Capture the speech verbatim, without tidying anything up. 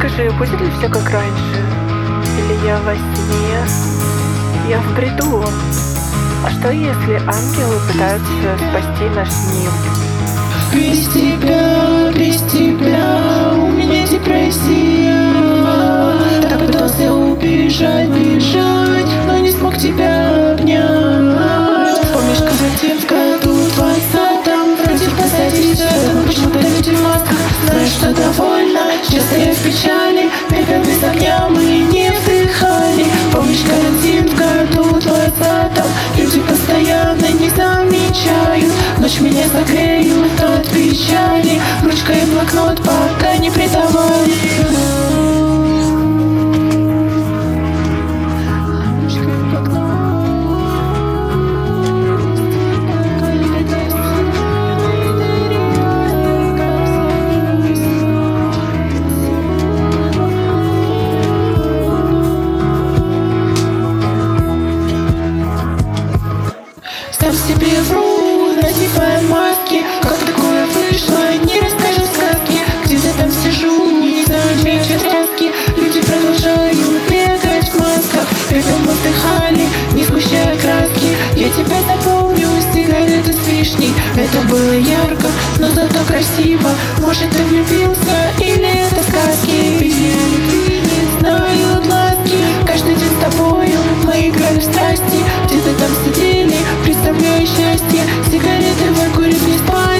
Скажи, будет ли все как раньше? Или я во сне? Я в бреду. А что если ангелы пытаются спасти наш мир? Без тебя, без тебя у меня депрессия. Так пытался убежать, бежать, но не смог тебя обнять. Помнишь, карантин в году двадцатом? Вроде посадишься, но почему-то люди в масках. Знаешь, что довольно, часто я в печали. Бегаем без огня, мы не вдыхали. Помнишь, карантин в году двадцатом? Люди постоянно не замечают. Ночь меня согреют от печали. Ручка и блокнот пока не предавали. Сам себе вру, надевая маски. Как такое вышло, не расскажу сказки. Где-то там сижу, не замечу сказки. Люди продолжают бегать в масках. Бегаем, отдыхали, не сгущая краски. Я тебя запомню, сигареты с вишней. Это было ярко, но зато красиво. Может, ты влюбился, или это сказки? Без любви не знают ласки. Каждый день с тобою мы играли в страсти. Где-то там сидели, представляя счастье. Сигареты выкурив не спать.